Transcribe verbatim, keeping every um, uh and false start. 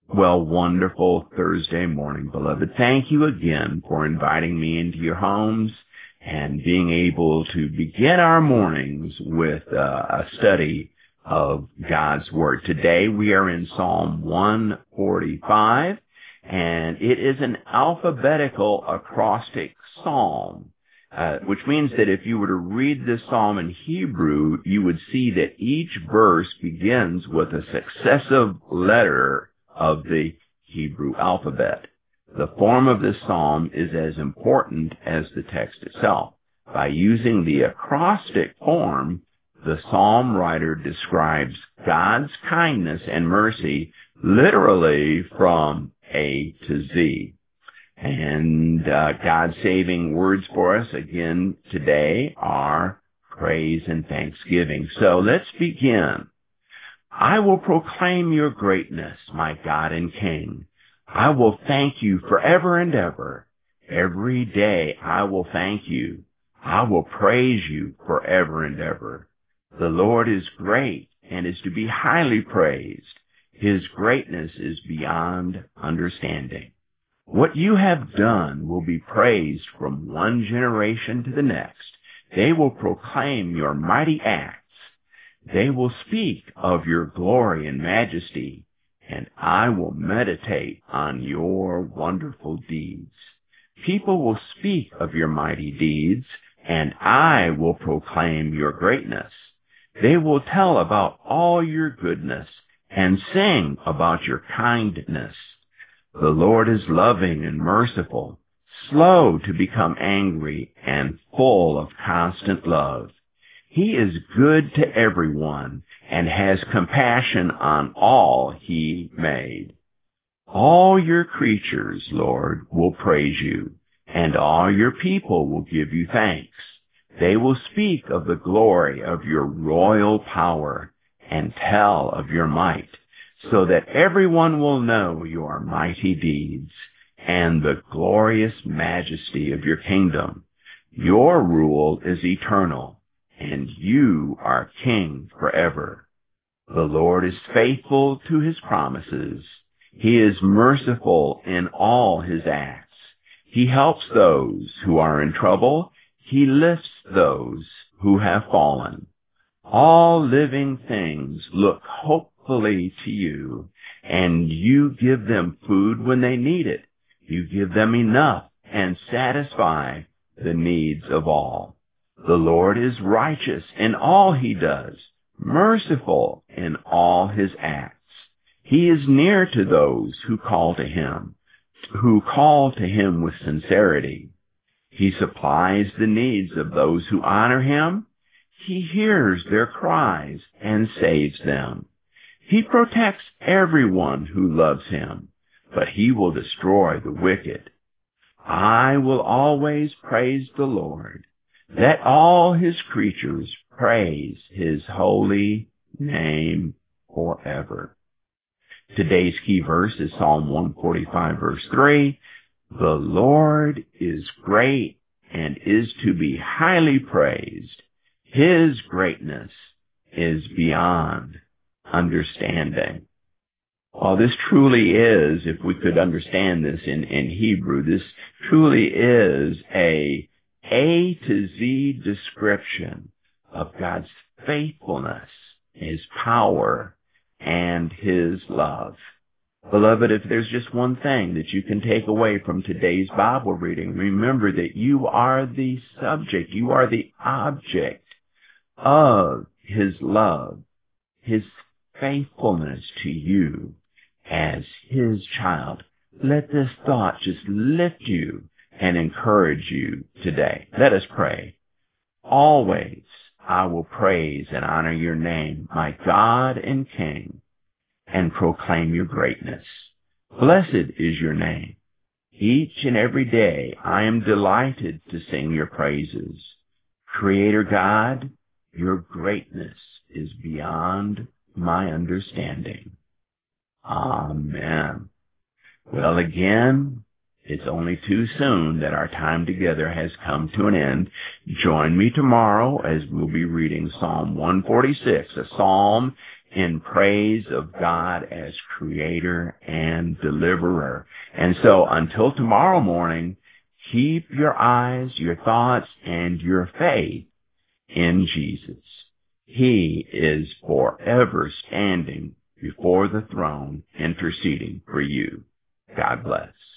Well, wonderful Thursday morning, beloved. Thank you again for inviting me into your homes and being able to begin our mornings with uh, a study of God's Word. Today we are in Psalm one forty-five, and it is an alphabetical acrostic psalm, uh, which means that if you were to read this psalm in Hebrew, you would see that each verse begins with a successive letter of the Hebrew alphabet. The form of this psalm is as important as the text itself. By using the acrostic form, the psalm writer describes God's kindness and mercy literally from A to Z. And uh, God's saving words for us again today are praise and thanksgiving. So let's begin. I will proclaim your greatness, my God and King. I will thank you forever and ever. Every day I will thank you. I will praise you forever and ever. The Lord is great and is to be highly praised. His greatness is beyond understanding. What you have done will be praised from one generation to the next. They will proclaim your mighty acts. They will speak of your glory and majesty, and I will meditate on your wonderful deeds. People will speak of your mighty deeds, and I will proclaim your greatness. They will tell about all your goodness and sing about your kindness. The Lord is loving and merciful, slow to become angry, and full of constant love. He is good to everyone and has compassion on all he made. All your creatures, Lord, will praise you, and all your people will give you thanks. They will speak of the glory of your royal power and tell of your might, so that everyone will know your mighty deeds and the glorious majesty of your kingdom. Your rule is eternal, and you are king forever. The Lord is faithful to his promises. He is merciful in all his acts. He helps those who are in trouble. He lifts those who have fallen. All living things look hopefully to you, and you give them food when they need it. You give them enough and satisfy the needs of all. The Lord is righteous in all he does, merciful in all his acts. He is near to those who call to him, who call to him with sincerity. He supplies the needs of those who honor him. He hears their cries and saves them. He protects everyone who loves him, but he will destroy the wicked. I will always praise the Lord. Let all his creatures praise his holy name forever. Today's key verse is Psalm one forty-five, verse three. The Lord is great and is to be highly praised. His greatness is beyond understanding. Well, this truly is, if we could understand this in, in Hebrew, this truly is a A to Z description of God's faithfulness, his power, and his love. Beloved, if there's just one thing that you can take away from today's Bible reading, remember that you are the subject, you are the object of his love, his faithfulness to you as his child. Let this thought just lift you and encourage you today. Let us pray. Always I will praise and honor your name, my God and King, and proclaim your greatness. Blessed is your name. Each and every day I am delighted to sing your praises. Creator God, your greatness is beyond my understanding. Amen. Well, again, it's only too soon that our time together has come to an end. Join me tomorrow as we'll be reading Psalm one forty-six, a psalm in praise of God as creator and deliverer. And so until tomorrow morning, keep your eyes, your thoughts, and your faith in Jesus. He is forever standing before the throne, interceding for you. God bless.